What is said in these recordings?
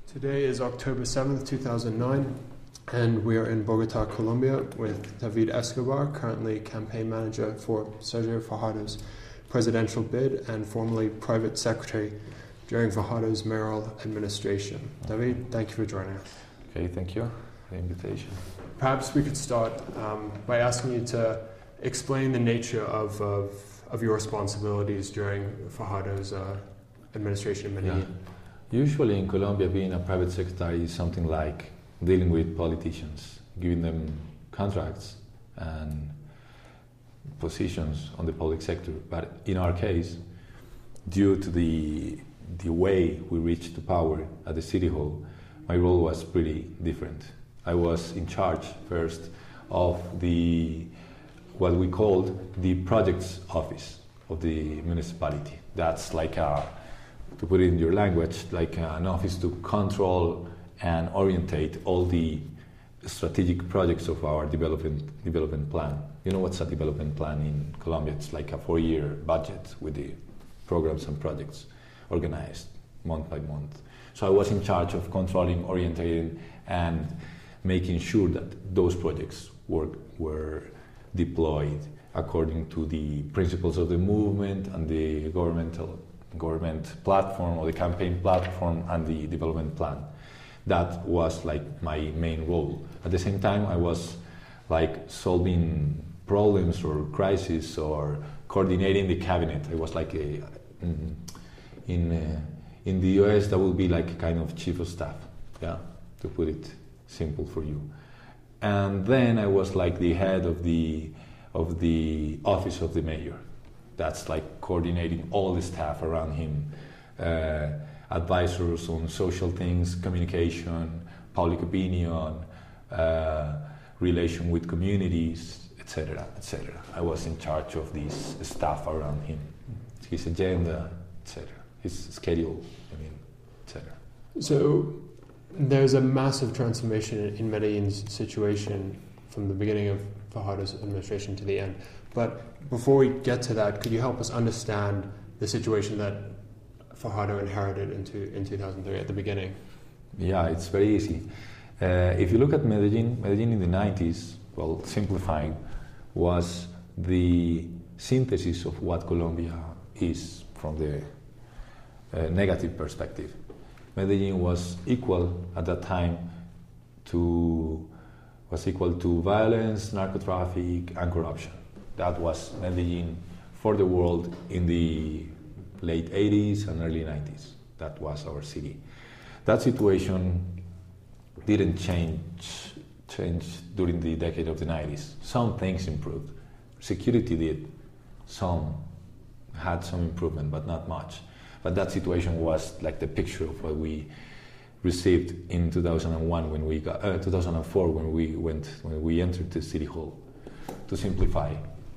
Today is October 7th, 2009, and we are in Bogota, Colombia, with David Escobar, currently campaign manager for Sergio Fajardo's presidential bid and formerly private secretary during Fajardo's mayoral administration. David, thank you for joining us. Okay, thank you for the invitation. Perhaps we could start by asking you to explain the nature of your responsibilities during Fajardo's administration in Medellin. Yeah. Usually in Colombia, being a private secretary is something like dealing with politicians, giving them contracts and positions on the public sector. But in our case, due to the way we reached the power at the City Hall, my role was pretty different. I was in charge first of what we called the projects office of the municipality. That's like to put it in your language, like an office to control and orientate all the strategic projects of our development plan. You know what's a development plan in Colombia? It's like a 4-year budget with the programs and projects organized month by month. So I was in charge of controlling, orientating, and making sure that those projects were deployed according to the principles of the movement and the government platform or the campaign platform and the development plan. That was like my main role. At the same time, I was like solving problems or crises or coordinating the cabinet. I was like in the US that would be like a kind of chief of staff, yeah, to put it simple for you. And then I was like the head of the office of the mayor. That's like coordinating all the staff around him, advisors on social things, communication, public opinion, relation with communities, etc., etc. I was in charge of this staff around him, his agenda, etc., his schedule, etc. So there's a massive transformation in Medellin's situation from the beginning of Fajardo's administration to the end. But before we get to that, could you help us understand the situation that Fajardo inherited in 2003 at the beginning? Yeah, it's very easy. If you look at Medellin in the 90s, well, simplifying, was the synthesis of what Colombia is from the negative perspective. Medellin was equal at that time to violence, narco-traffic, and corruption. That was Medellin for the world in the late 80s and early 90s. That was our city. That situation didn't change during the decade of the 90s. Some things improved. Security did. Some had some improvement, but not much. But that situation was like the picture of what we received in 2001 when we got 2004 when we entered the City Hall. To simplify,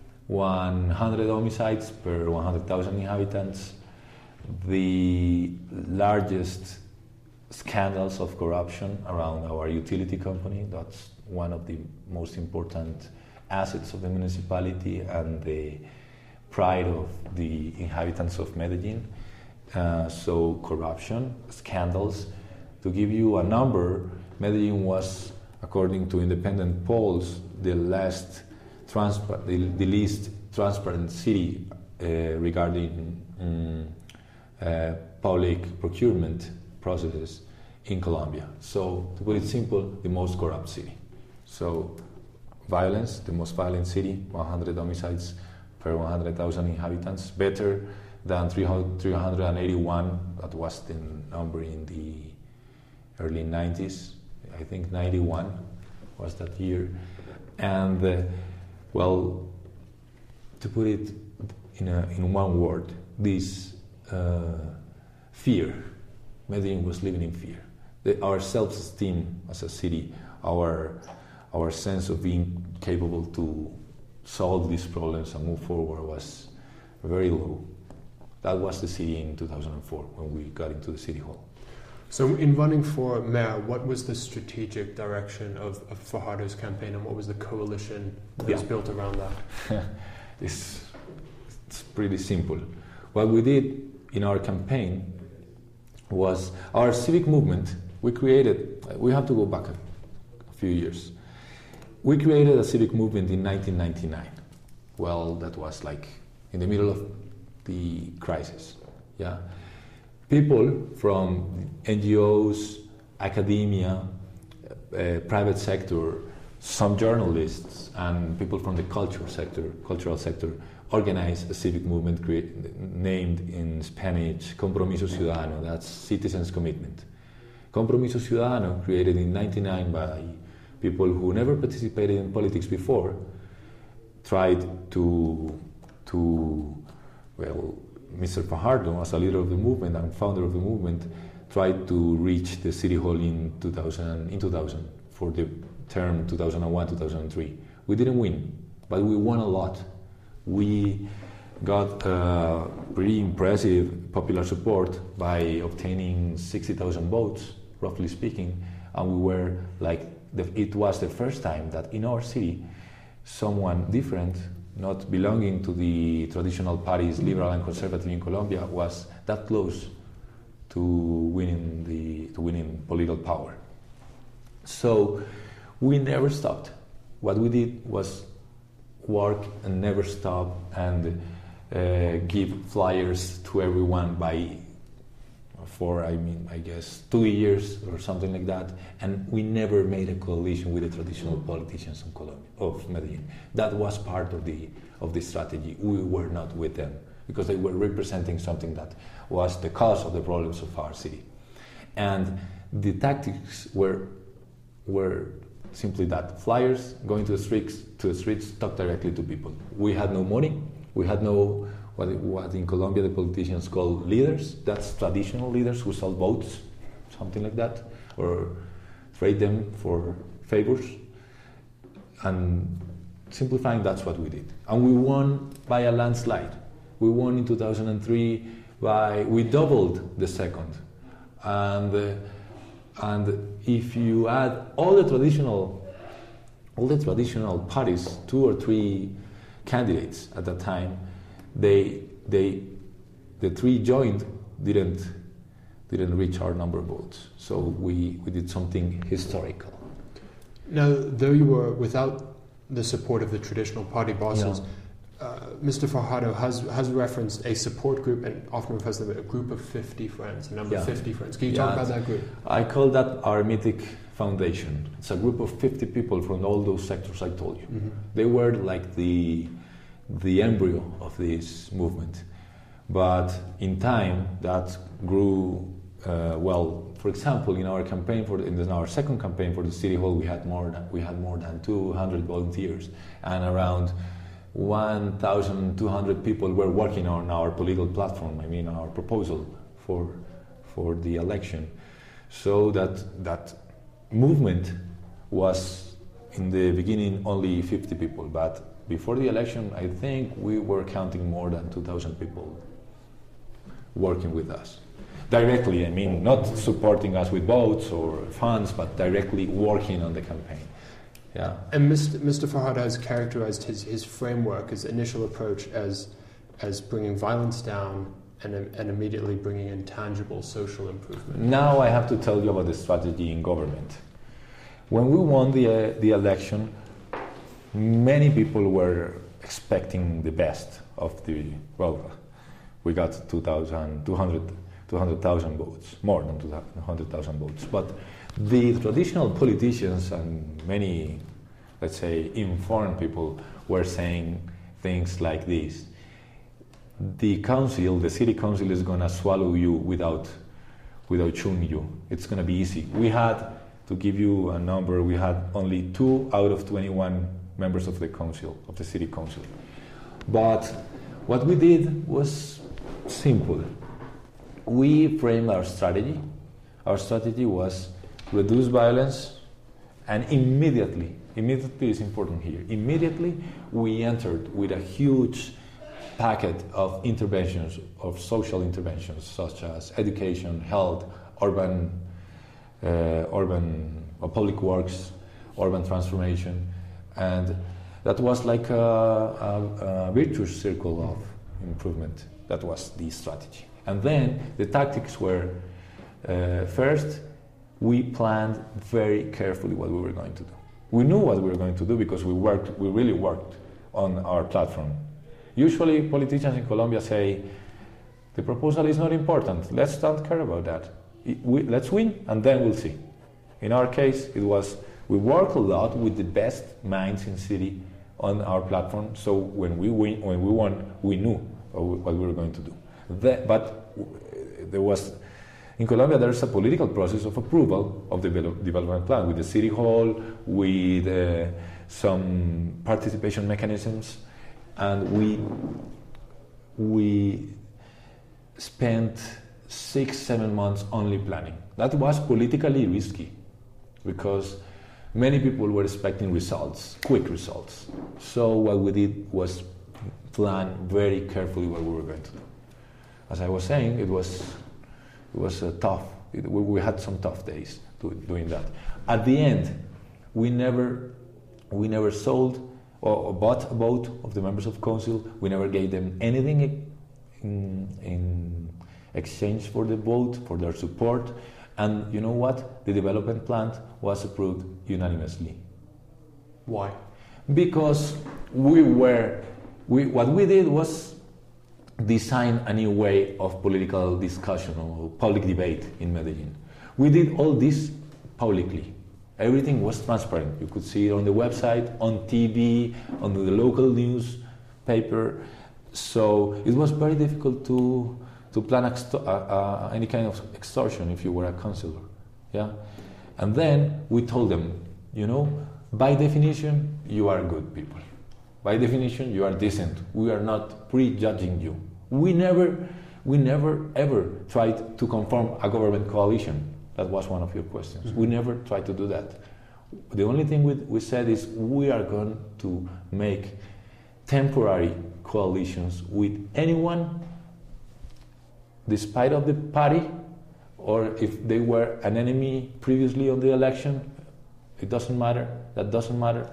100 homicides per 100,000 inhabitants, the largest scandals of corruption around our utility company. That's one of the most important assets of the municipality and the pride of the inhabitants of Medellin. So corruption, scandals. To give you a number, Medellin was, according to independent polls, the least transparent city regarding public procurement processes in Colombia. So, to put it simple, the most corrupt city. So, violence, the most violent city, 100 homicides per 100,000 inhabitants, better than 381, that was the number in the early 90s. I think 91 was that year. And, well, to put it in one word, this fear. Medellin was living in fear. Our self-esteem as a city, our sense of being capable to solve these problems and move forward was very low. That was the city in 2004 when we got into the City Hall. So in running for mayor, what was the strategic direction of Fajardo's campaign, and what was the coalition that was built around that? It's pretty simple. What we did in our campaign was our civic movement we have to go back a few years. We created a civic movement in 1999. Well, that was like in the middle of the crisis. Yeah, people from NGOs, academia, private sector, some journalists, and people from the cultural sector, organized a civic movement named in Spanish Compromiso Ciudadano. That's citizens' commitment. Compromiso Ciudadano, created in 1999 by people who never participated in politics before, tried to Mr. Fajardo, as a leader of the movement and founder of the movement, tried to reach the city hall in 2000 for the term 2001-2003. We didn't win, but we won a lot. We got pretty impressive popular support by obtaining 60,000 votes, roughly speaking, and we were like, it was the first time that in our city, someone different, not belonging to the traditional parties, liberal and conservative in Colombia, was that close to winning political power. So we never stopped. What we did was work and never stop and give flyers to everyone for I guess 2 years or something like that, and we never made a coalition with the traditional politicians in Colombia, of Medellin. That was part of the strategy. We were not with them because they were representing something that was the cause of the problems of our city, and the tactics were simply that: flyers, going to the streets, talk directly to people. We had no money. We had no what in Colombia the politicians call leaders. That's traditional leaders who sell votes, something like that, or trade them for favors. And simplifying, that's what we did. And we won by a landslide. We won in 2003 we doubled the second. And if you add all the traditional parties, 2 or 3 candidates at that time, the 3 joined didn't reach our number of votes. So we did something historical. Now, though you were without the support of the traditional party bosses, Mr. Fajardo has referenced a support group and often refers to them as a group of 50 friends, a number of 50 friends. Can you talk about that group? I call that our mythic foundation. It's a group of 50 people from all those sectors I told you. Mm-hmm. They were like the embryo of this movement. But in time, that grew for example, in our campaign in our second campaign for the city hall, we had more than 200 volunteers, and around 1,200 people were working on our political platform. I mean, our proposal for the election. So that movement was in the beginning only 50 people, but before the election, I think we were counting more than 2,000 people working with us. Directly, I mean, not supporting us with votes or funds, but directly working on the campaign. Yeah. And Mr. Fajardo has characterized his framework, his initial approach, as bringing violence down and immediately bringing in tangible social improvement. Now I have to tell you about the strategy in government. When we won the election, many people were expecting the best of we got 200,000 votes, more than 200,000 votes. But the traditional politicians and many, let's say, informed people were saying things like this: the city council is going to swallow you without chewing you. It's going to be easy. We had, to give you a number, we had only 2 out of 21 members of the city council. But what we did was simple. We framed our strategy. Our strategy was reduce violence, and immediately is important here. Immediately, we entered with a huge packet of interventions, of social interventions, such as education, health, urban public works, urban transformation, and that was like a virtuous circle of improvement. That was the strategy. And then the tactics were, first, we planned very carefully what we were going to do. We knew what we were going to do because we really worked on our platform. Usually politicians in Colombia say, the proposal is not important, let's not care about that. Let's win and then we'll see. In our case, it was, we worked a lot with the best minds in city on our platform, so when we won, we knew what we were going to do. But there was, in Colombia, there's a political process of approval of the development plan with the city hall, with some participation mechanisms, and we spent 6-7 months only planning. That was politically risky because many people were expecting results, quick results. So what we did was plan very carefully what we were going to do. As I was saying, it was tough. We had some tough days doing that. At the end, we never sold or bought a vote of the members of council. We never gave them anything in exchange for the vote, for their support. And you know what? The development plan was approved unanimously. Why? Because what we did was design a new way of political discussion or public debate in Medellin. We did all this publicly. Everything was transparent. You could see it on the website, on TV, on the local newspaper. So it was very difficult to plan any kind of extortion if you were a councillor. Yeah? And then we told them, by definition, you are good people. By definition, you are decent. We are not prejudging you. We never ever tried to conform a government coalition. That was one of your questions. Mm-hmm. We never tried to do that. The only thing we said is we are going to make temporary coalitions with anyone, despite of the party, or if they were an enemy previously on the election, it doesn't matter, that doesn't matter,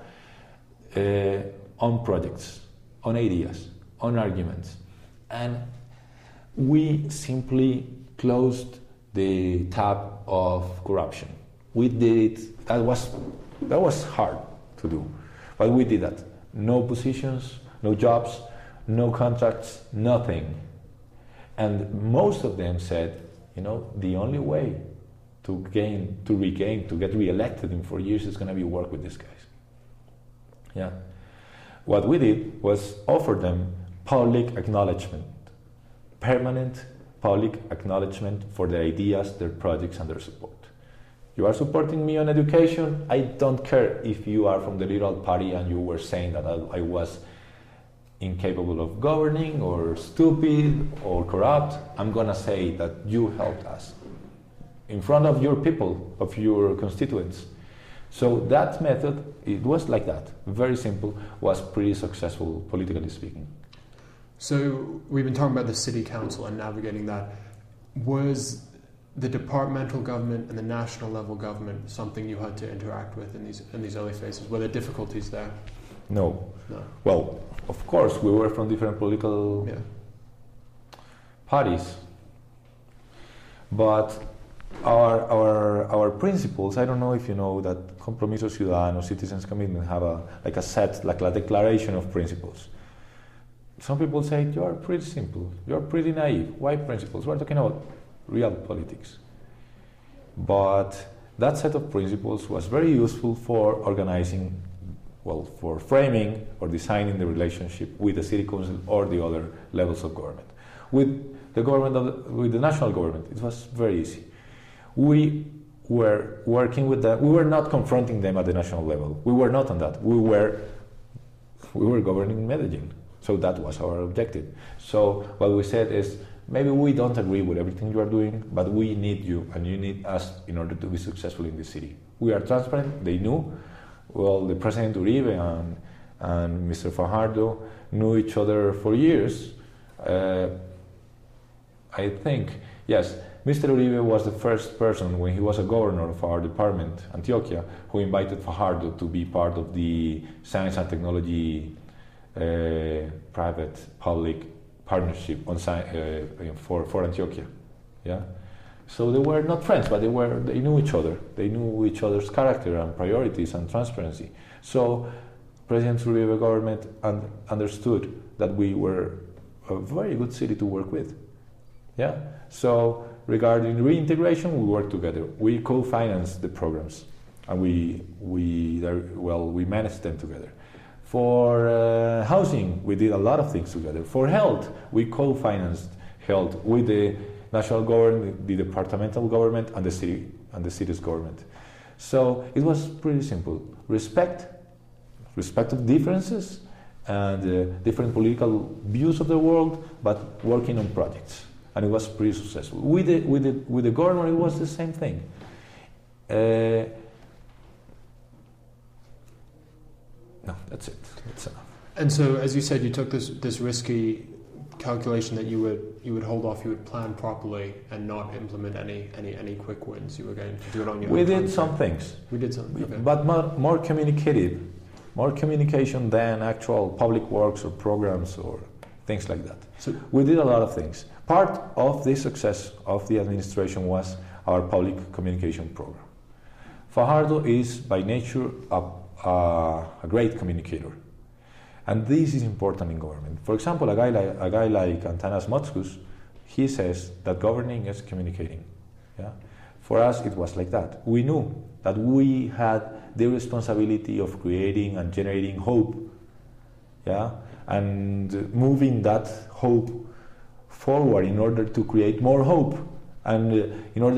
on projects, on ideas, on arguments. And we simply closed the tab of corruption. We did it, that was hard to do, but we did that. No positions, no jobs, no contracts, nothing. And most of them said, the only way to get re-elected in 4 years is going to be work with these guys. Yeah. What we did was offer them public acknowledgement, permanent public acknowledgement for their ideas, their projects, and their support. You are supporting me on education. I don't care if you are from the Liberal Party and you were saying that I was incapable of governing or stupid or corrupt. I'm going to say that you helped us in front of your people, of your constituents. So that method, it was like that, very simple, was pretty successful politically speaking. So we've been talking about the city council and navigating that. Was the departmental government and the national level government something you had to interact with in these early phases? Were there difficulties there? No. Well, of course, we were from different political parties, but our principles, I don't know if you know that Compromiso Ciudadano, Citizens Commitment, have a set, like a declaration of principles. Some people say, you are pretty simple, you are pretty naive. Why principles? We're talking about real politics. But that set of principles was very useful for organizing, for framing or designing the relationship with the city council or the other levels of government. With the national government, it was very easy. We were working with them. We were not confronting them at the national level. We were not on that. We were governing Medellin. So that was our objective. So what we said is, maybe we don't agree with everything you are doing, but we need you and you need us in order to be successful in this city. We are transparent. They knew. Well, the President Uribe and Mr. Fajardo knew each other for years. I think, yes, Mr. Uribe was the first person when he was a governor of our department, Antioquia, who invited Fajardo to be part of the science and technology private-public partnership on for Antioquia. Yeah, So they were not friends, but they knew each other. They knew each other's character and priorities and transparency. So President Uribe government understood that we were a very good city to work with. Yeah. So regarding reintegration, we worked together. We co-financed the programs, and we managed them together. For housing, we did a lot of things together. For health, we co-financed health with the national government, the departmental government, and the city's government. So it was pretty simple: respect of differences and different political views of the world, but working on projects, and it was pretty successful. With the government, it was the same thing. No, that's it. That's enough. And so, as you said, you took this risky calculation that you would hold off, you would plan properly and not implement any quick wins. You were going to do it on your own. We did some things. We did some, okay. But more communication than actual public works or programs or things like that. So we did a lot of things. Part of the success of the administration was our public communication program. Fajardo is by nature a great communicator. And this is important in government. For example, a guy like Antanas Motzkus, he says that governing is communicating. Yeah? For us, it was like that. We knew that we had the responsibility of creating and generating hope, yeah, and moving that hope forward in order to create more hope, and in order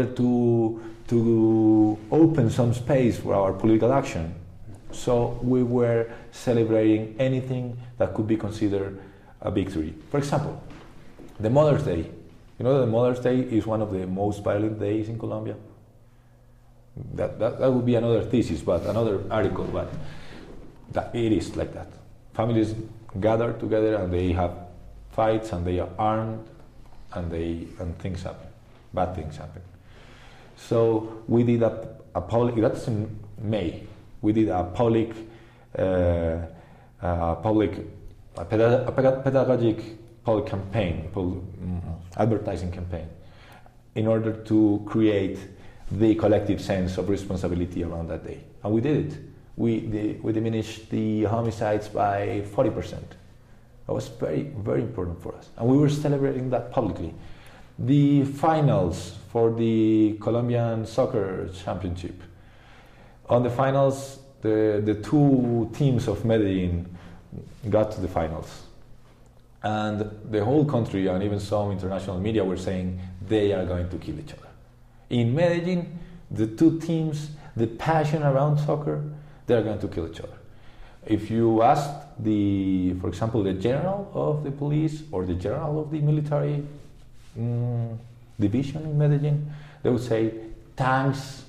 to open some space for our political action. So we were celebrating anything that could be considered a victory. For example, the Mother's Day. You know that the Mother's Day is one of the most violent days in Colombia? That would be another thesis, but another article, but it is like that. Families gather together and they have fights and they are armed and things happen. Bad things happen. So we did a public, that's in May. We did a pedagogic public campaign, advertising campaign, in order to create the collective sense of responsibility around that day. And we did it. We diminished the homicides by 40%. That was very, very important for us. And we were celebrating that publicly. The finals for the Colombian Soccer Championship. On the finals, the two teams of Medellin got to the finals. And the whole country, and even some international media, were saying they are going to kill each other. In Medellin, the two teams, the passion around soccer, they are going to kill each other. If you ask for example, the general of the police or the general of the military division in Medellin, they would say tanks,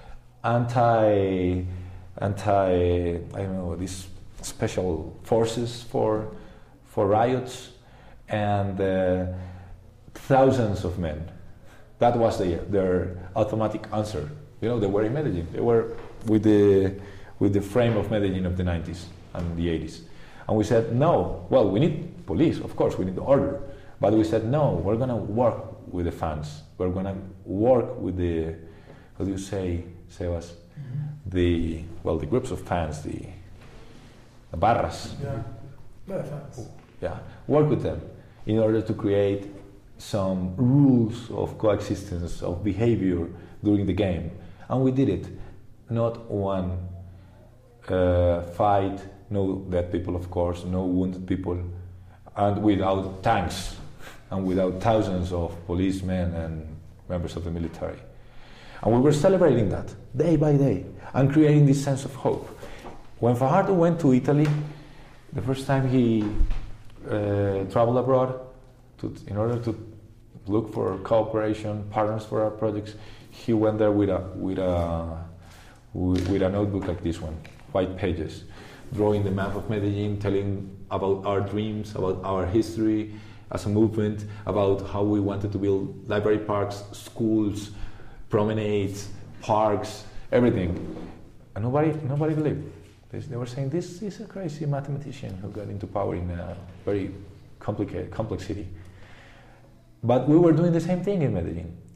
anti I don't know, these special forces for riots, and thousands of men. That was their automatic answer. You know, they were in Medellin. They were with the frame of Medellin of the 90s and the 80s. And we said, no, well, we need police, of course, we need order. But we said, no, we're going to work with the fans. We're going to work with the, how do you say, Sebas? The groups of fans, the barras. Yeah, the fans. Yeah, work with them in order to create some rules of coexistence, of behavior during the game. And we did it. Not one fight, no dead people, of course, no wounded people, and without tanks, and without thousands of policemen and members of the military. And we were celebrating that day by day and creating this sense of hope. When Fajardo went to Italy, the first time he traveled abroad in order to look for cooperation, partners for our projects, he went there with a notebook like this one, white pages, drawing the map of Medellin, telling about our dreams, about our history as a movement, about how we wanted to build library parks, schools, promenades, parks, everything. And nobody believed. They were saying, this is a crazy mathematician who got into power in a very complex city. But we were doing the same thing in Medellin.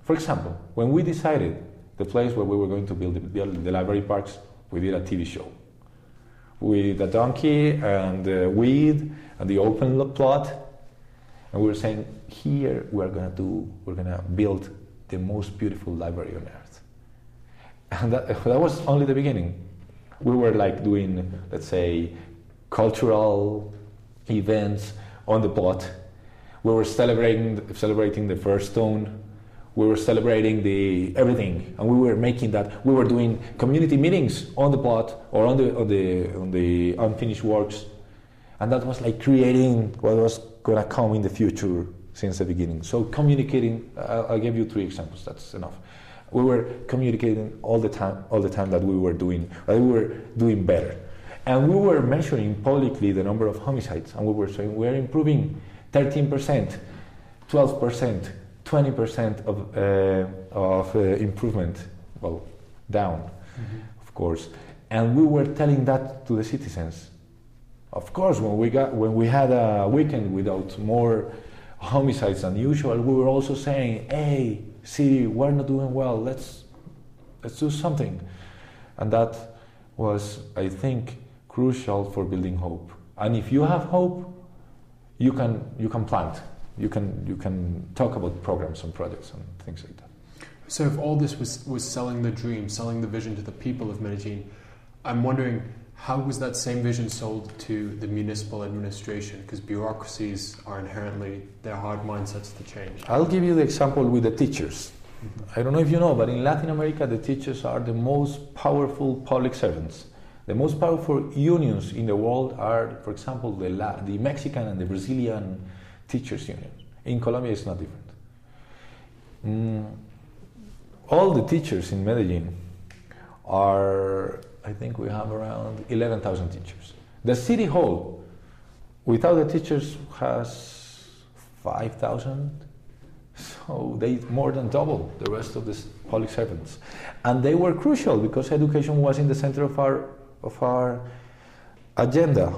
For example, when we decided the place where we were going to build the library parks, we did a TV show with a donkey and weed and the open plot, and we were saying, here we're gonna build the most beautiful library on earth. And that was only the beginning. We were like doing, let's say, cultural events on the plot. We were celebrating the first stone. We were celebrating everything, and we were making that. We were doing community meetings on the plot or on the unfinished works, and that was like creating what was gonna come in the future since the beginning. So communicating. I'll give you 3 examples. That's enough. We were communicating all the time that we were doing better, and we were measuring publicly the number of homicides, and we were saying we are improving 13%, 12%. 20% of improvement, well, down, of course, and we were telling that to the citizens. Of course, when we had a weekend without more homicides than usual, we were also saying, "Hey, city, we're not doing well. Let's do something," and that was, I think, crucial for building hope. And if you have hope, you can plant. You can talk about programs and projects and things like that. So if all this was selling the dream, selling the vision to the people of Medellin, I'm wondering, how was that same vision sold to the municipal administration? Because bureaucracies are inherently, they're hard mindsets to change. I'll give you the example with the teachers. I don't know if you know, but in Latin America, the teachers are the most powerful public servants. The most powerful unions in the world are, for example, the Mexican and the Brazilian teachers union. In Colombia, it's not different. All the teachers in Medellin are, I think we have around 11,000 teachers. The city hall, without the teachers, has 5,000. So they more than double the rest of the public servants. And they were crucial because education was in the center of our agenda.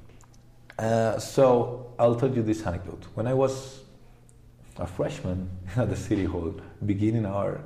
So I'll tell you this anecdote. When I was a freshman at the city hall, beginning our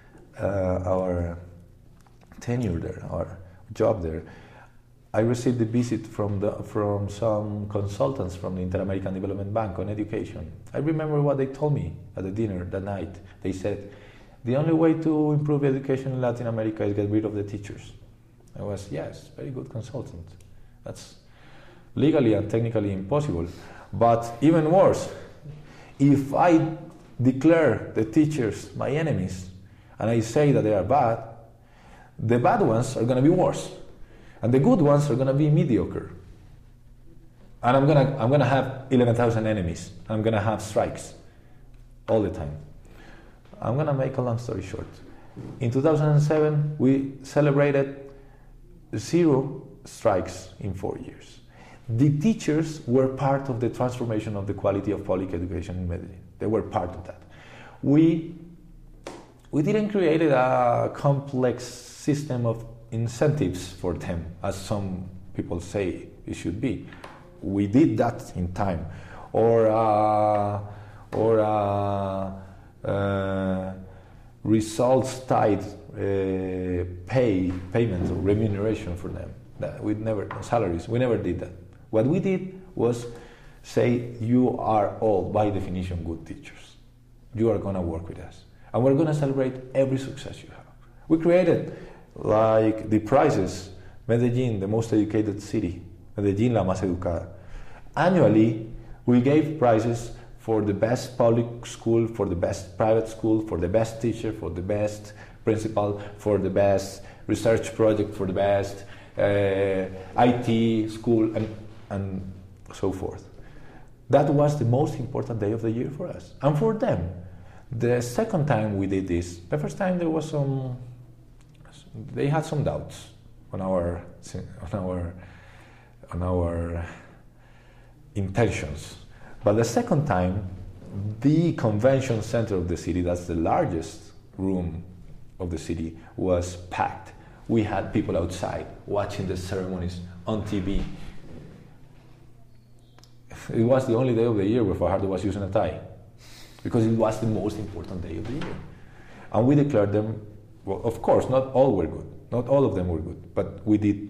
tenure there, our job there, I received a visit from some consultants from the Inter-American Development Bank on education. I remember what they told me at the dinner that night. They said, the only way to improve education in Latin America is get rid of the teachers. I was, yes, very good consultant. That's legally and technically impossible. But even worse, if I declare the teachers my enemies and I say that they are bad, the bad ones are going to be worse, and the good ones are going to be mediocre. And I'm going to have 11,000 enemies. I'm going to have strikes all the time. I'm going to make a long story short. In 2007, we celebrated 0 strikes in 4 years. The teachers were part of the transformation of the quality of public education in Medellin. They were part of that. We didn't create a complex system of incentives for them, as some people say it should be. We did that in time. Or results-tied payments or remuneration for them. Salaries. We never did that. What we did was say, you are all, by definition, good teachers. You are going to work with us. And we're going to celebrate every success you have. We created, like, the prizes. Medellin, the most educated city. Medellin, la más educada. Annually, we gave prizes for the best public school, for the best private school, for the best teacher, for the best principal, for the best research project, for the best IT school, and so forth. That was the most important day of the year for us. And for them, the second time we did this, the first time they had some doubts on our intentions. But the second time, the convention center of the city, that's the largest room of the city, was packed. We had people outside watching the ceremonies on TV. It was the only day of the year where Fajardo was using a tie, because it was the most important day of the year. And we declared them, well, of course, not all were good. Not all of them were good, but we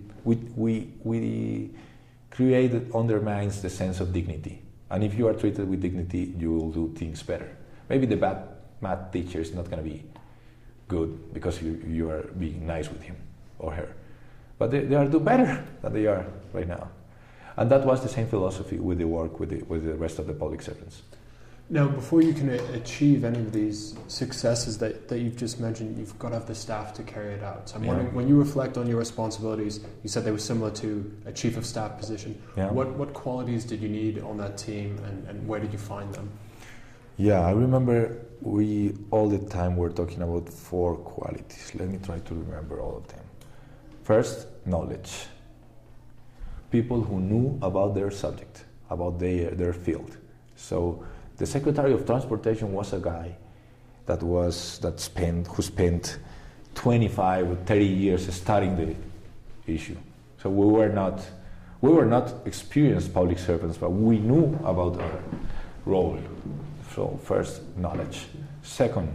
created, undermines the sense of dignity. And if you are treated with dignity, you will do things better. Maybe the bad math teacher is not going to be good because you are being nice with him or her. But they are do better than they are right now. And that was the same philosophy with the work with the rest of the public servants. Now, before you can achieve any of these successes that you've just mentioned, you've got to have the staff to carry it out. So I'm wondering, when you reflect on your responsibilities, you said they were similar to a chief of staff position. Yeah. What qualities did you need on that team, and where did you find them? Yeah, I remember we all the time were talking about 4 qualities. Let me try to remember all of them. First, knowledge. People who knew about their subject, about their field. So the Secretary of Transportation was a guy who spent 25 or 30 years studying the issue. So we were not experienced public servants, but we knew about our role. So first, knowledge. Second,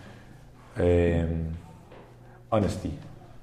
honesty.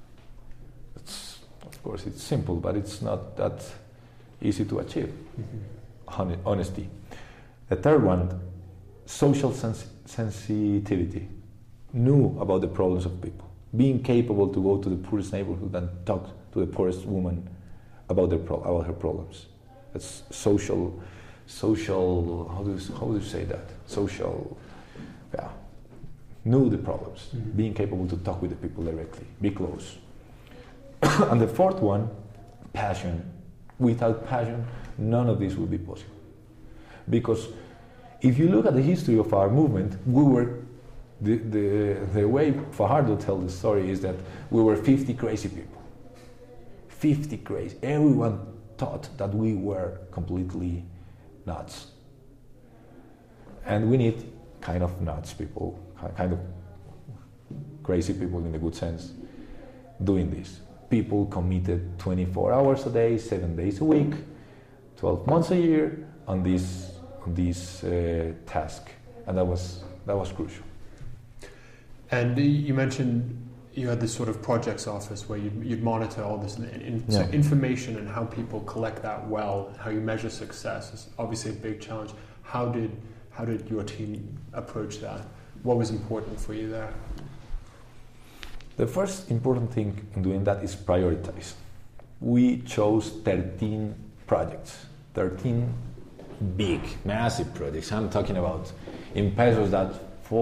Of course, it's simple, but it's not that easy to achieve. Mm-hmm. Honesty. The third one, social sensitivity. Knew about the problems of people. Being capable to go to the poorest neighborhood and talk to the poorest woman about her problems. That's social. How do you say that? Social. Yeah. Knew the problems. Mm-hmm. Being capable to talk with the people directly. Be close. And the fourth one, passion. Without passion, none of this would be possible. Because if you look at the history of our movement, we were, the way Fajardo tells the story is that we were 50 crazy people. 50 crazy. Everyone thought that we were completely nuts. And we need kind of nuts people, kind of crazy people in the good sense, doing this. People committed 24 hours a day, 7 days a week, 12 months a year on this task, and that was crucial. And you mentioned you had this sort of projects office where you'd monitor all this so information and how people collect that well, how you measure success is obviously a big challenge. How did your team approach that? What was important for you there? The first important thing in doing that is prioritize. We chose 13 projects, 13 big, massive projects. I'm talking about, in pesos, that's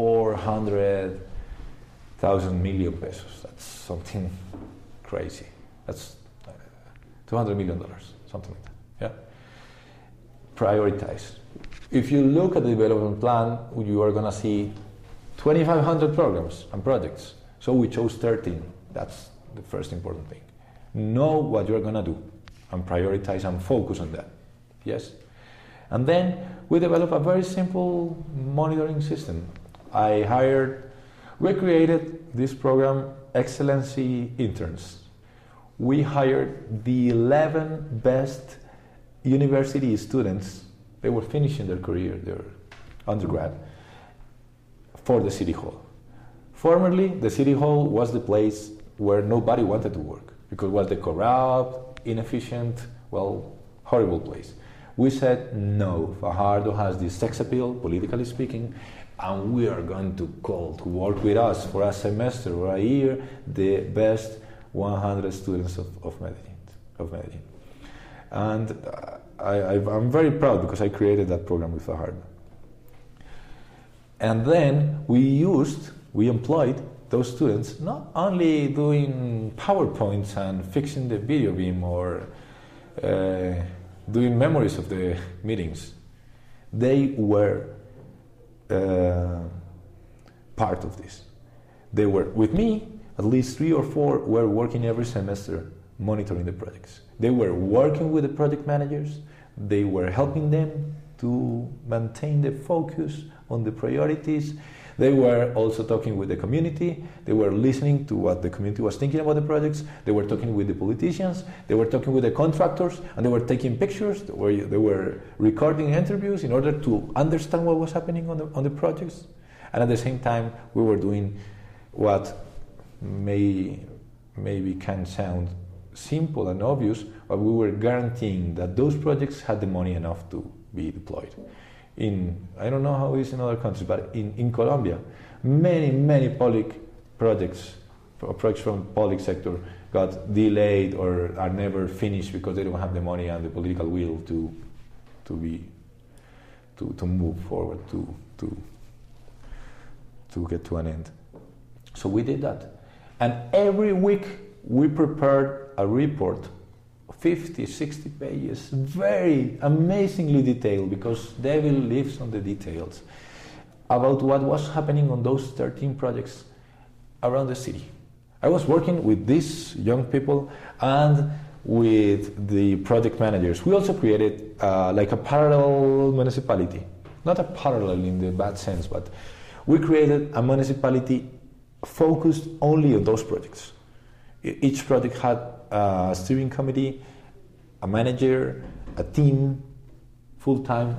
400,000 million pesos. That's something crazy. That's $200 million, something like that. Yeah. Prioritize. If you look at the development plan, you are going to see 2,500 programs and projects. So we chose 13. That's the first important thing. Know what you're going to do and prioritize and focus on that. Yes? And then we developed a very simple monitoring system. We created this program, Excellency Interns. We hired the 11 best university students. They were finishing their career, their undergrad, for the City Hall. Formerly, the City Hall was the place where nobody wanted to work because it was the corrupt, inefficient, horrible place. We said, no, Fajardo has this sex appeal, politically speaking, and we are going to call to work with us for a semester or a year the best 100 students of Medellin. And I'm very proud because I created that program with Fajardo. And then we employed those students not only doing PowerPoints and fixing the video beam or doing memories of the meetings. They were part of this. They were with me, at least 3 or 4 were working every semester monitoring the projects. They were working with the project managers. They were helping them to maintain the focus on the priorities. They were also talking with the community. They were listening to what the community was thinking about the projects. They were talking with the politicians. They were talking with the contractors, and they were taking pictures. They were recording interviews in order to understand what was happening on the projects. And at the same time, we were doing what maybe can sound simple and obvious, but we were guaranteeing that those projects had the money enough to be deployed. I don't know how it is in other countries, but in Colombia, many public projects from the public sector got delayed or are never finished because they don't have the money and the political will to move forward, to get to an end. So we did that. And every week we prepared a report, 50, 60 pages, very amazingly detailed, because devil lives on the details, about what was happening on those 13 projects around the city. I was working with these young people and with the project managers. We also created like a parallel municipality. Not a parallel in the bad sense, but we created a municipality focused only on those projects. Each project had a steering committee, a manager, a team full-time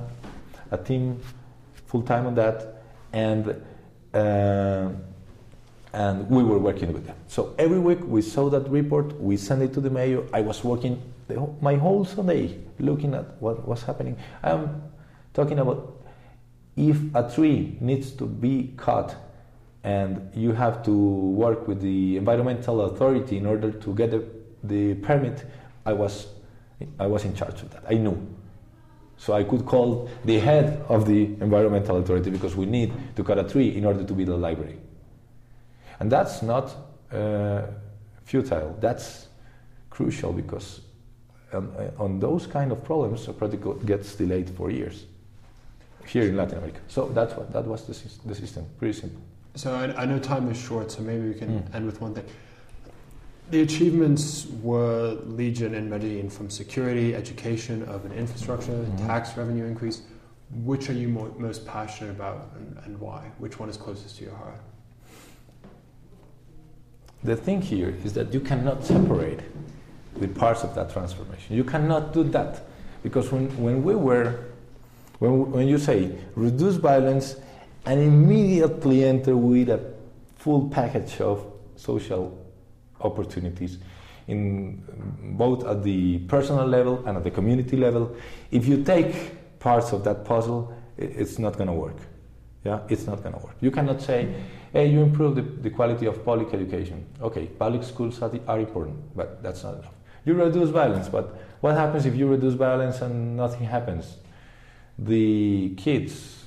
on that, and we were working with them. So every week we saw that report, we sent it to the mayor. I was working my whole Sunday looking at what was happening. I'm talking about if a tree needs to be cut and you have to work with the environmental authority in order to get the permit, I was in charge of that. I knew. So I could call the head of the environmental authority because we need to cut a tree in order to build a library. And that's not futile, that's crucial, because on those kind of problems, a project gets delayed for years here in Latin America. So that was the system, pretty simple. So I know time is short, so maybe we can end with one thing. The achievements were legion in Medellin, from security, education, urban infrastructure, tax revenue increase. Which are you most passionate about, and why? Which one is closest to your heart? The thing here is that you cannot separate the parts of that transformation. You cannot do that, because when you say reduce violence and immediately enter with a full package of social opportunities, in both at the personal level and at the community level, if you take parts of that puzzle, it's not going to work. Yeah, it's not going to work. You cannot say, hey, you improve the quality of public education. Okay, public schools are important, but that's not enough. You reduce violence, but what happens if you reduce violence and nothing happens? The kids,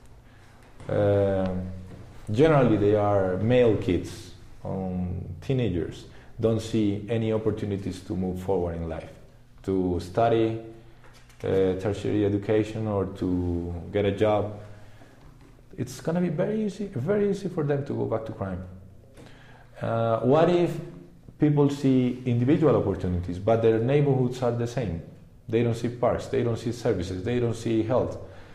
generally they are male kids, teenagers, don't see any opportunities to move forward in life, to study tertiary education or to get a job. It's going to be very easy for them to go back to crime. What if people see individual opportunities, but their neighborhoods are the same? They don't see parks, they don't see services, they don't see health.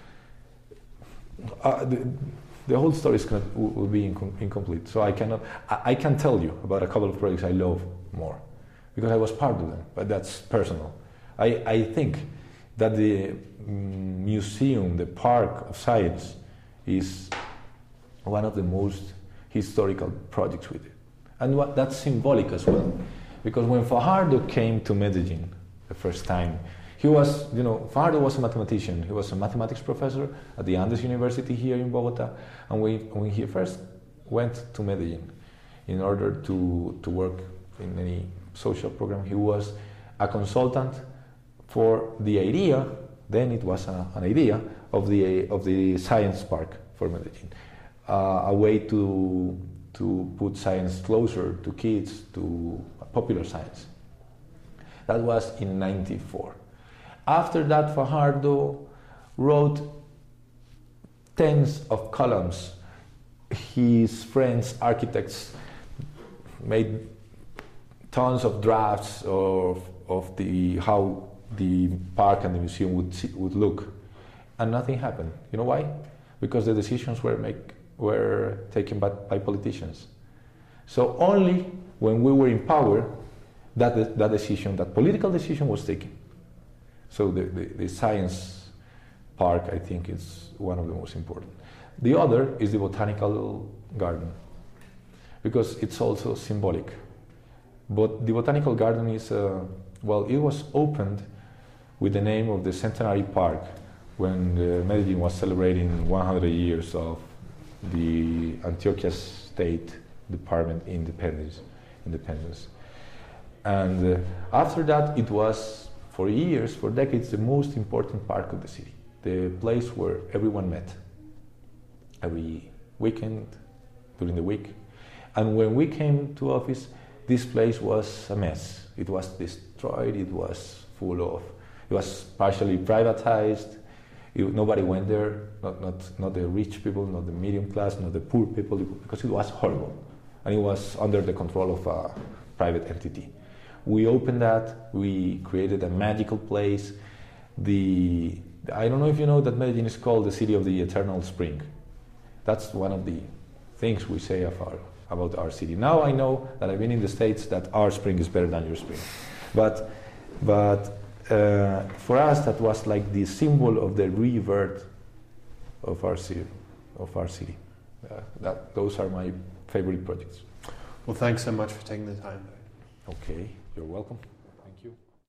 The whole story will be incomplete. So I can tell you about a couple of projects I love more, because I was part of them, but that's personal. I think that the museum, the Park of Science, is one of the most historical projects we did. And that's symbolic as well, because when Fajardo came to Medellin the first time, Fajardo was a mathematician. He was a mathematics professor at the Andes University here in Bogota. And when he first went to Medellin in order to work in any social program, he was a consultant for the idea, then it was an idea, of the science park for Medellin. A way to put science closer to kids, to popular science. That was in '94. After that, Fajardo wrote tens of columns. His friends, architects, made tons of drafts of how the park and the museum would look, and nothing happened. You know why? Because the decisions were taken by politicians. So only when we were in power, that political decision was taken. So the science park, I think, is one of the most important. The other is the botanical garden, because it's also symbolic. But the botanical garden is, it was opened with the name of the Centenary Park when Medellin was celebrating 100 years of the Antioquia State Department independence. And after that, it was, for years, for decades, the most important park of the city. The place where everyone met, every weekend, during the week. And when we came to office, this place was a mess. It was destroyed, it was partially privatized. Nobody went there, not the rich people, not the medium class, not the poor people, because it was horrible. And it was under the control of a private entity. We opened that, we created a magical place. I don't know if you know that Medellin is called the city of the eternal spring. That's one of the things we say about our city. Now I know that I've been in the States that our spring is better than your spring. But for us, that was like the symbol of the rebirth of our city. Those are my favorite projects. Well, thanks so much for taking the time. Okay, you're welcome.